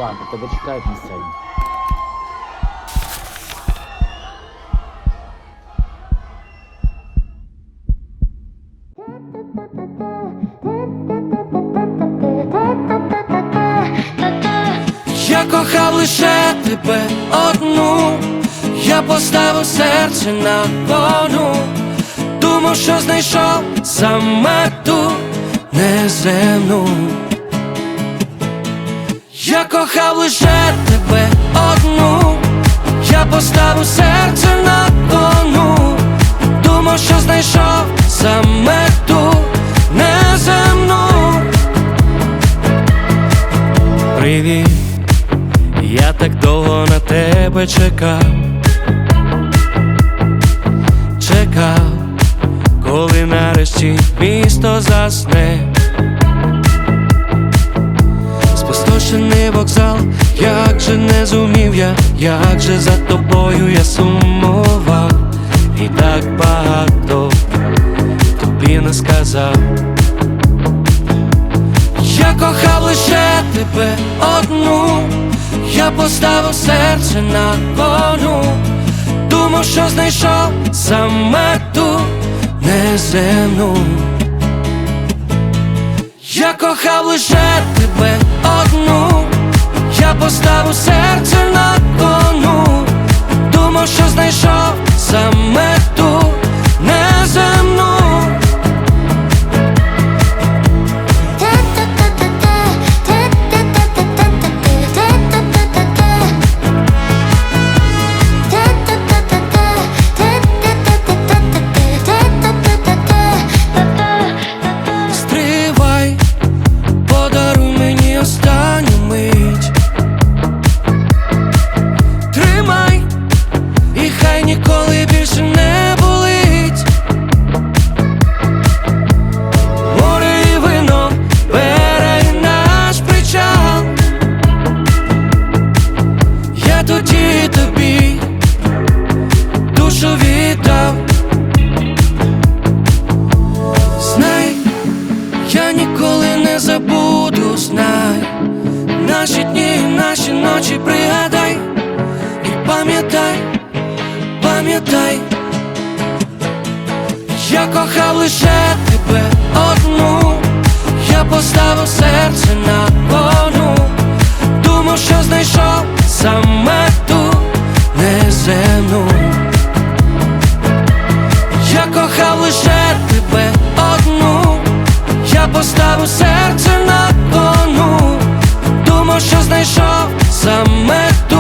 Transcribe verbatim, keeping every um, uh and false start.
Іван, тебе чекають на сцені. Я кохав лише тебе одну, я поставив серце на кону, думав, що знайшов саме ту неземну. Я кохав лише тебе одну, я поставив серце на кону, думав, що знайшов саме ту неземну. Привіт, я так довго на тебе чекав, чекав, коли нарешті місто засне. Спустошений вокзал, як же не зумів я, як же за тобою я сумував, і так багато тобі не сказав. Я кохав лише тебе одну, я поставив серце на кону, думав, що знайшов саме ту неземну. Я кохав лише тебе одну, я поставив серце на кону, думав, що знайшов саме ту неземну. Ніколи більше не болить. Море і вино, берег наш причал. Я тоді тобі душу віддав. Знай, я ніколи не забуду, знай. Наші дні, наші ночі пригадай і пам'ятай, пам'ятай, я кохав лише тебе одну, я поставив серце на кону, думав, що знайшов саме ту неземну. Я кохав лише тебе одну, я поставив серце на кону, думав, що знайшов саме ту.